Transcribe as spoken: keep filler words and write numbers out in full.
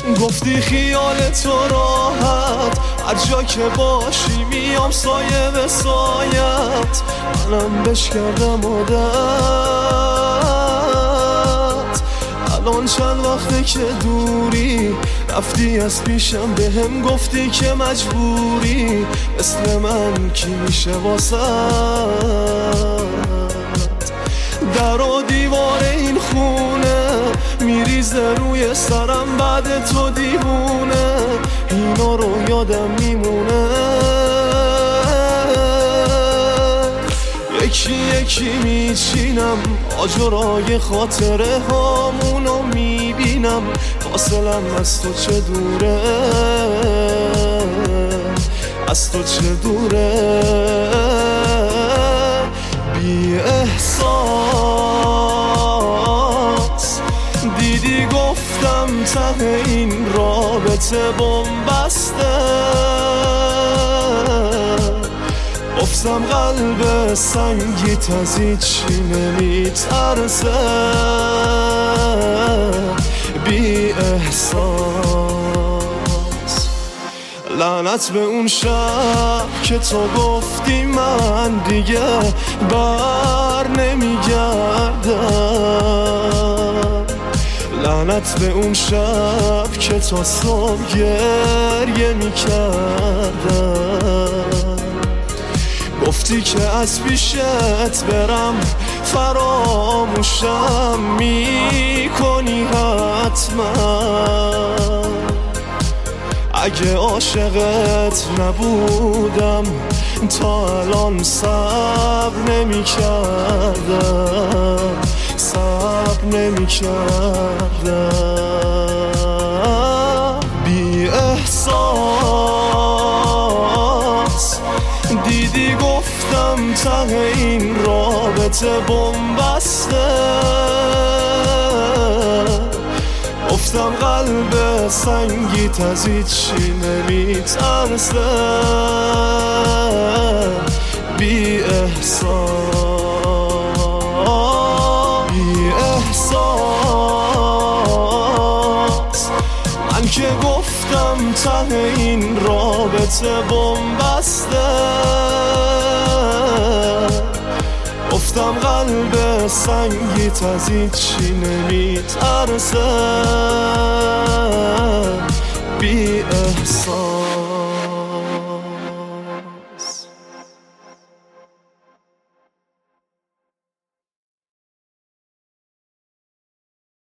گفتی خیال تو راحت هر جا که باشی میام سایه به سایت، منم بش کردم عادت. الان چند وقته که دوری رفتی از پیشم، به هم گفتی که مجبوری، مثل من کی میشه واسه در و دیوار این خونه میریزه روی سرم بعد تو دیوونه، اینا رو یادم میمونه. یکی یکی میچینم آجرای خاطره هامونو میبینم، فاصلم از تو چه دوره، از تو چه دوره. بی احساس دیدی گفتم ته این رابطه بنبسته، گفتم قلب سنگیت از هیچی نمیترسه. بی احساس لعنت به اون شب که تو گفتی من دیگه بر نمیگردم، لعنت به اون شب که تا صبح گریه میکردم. گفتی که از پیشت برم فراموشم میکنی حتما، اگه عاشقت نبودم تا الان صبر نمی کردم، صبر نمی کردم. بی احساس دیدی گفتم ته این رابطه بنبسته، گفتم قلب سنگیت از هیچی نمیترسه. بی احساس بی احساس من که گفتم ته این رابطه بنبسته، گفتم قلب سنگیت از هیچی نمیترسه.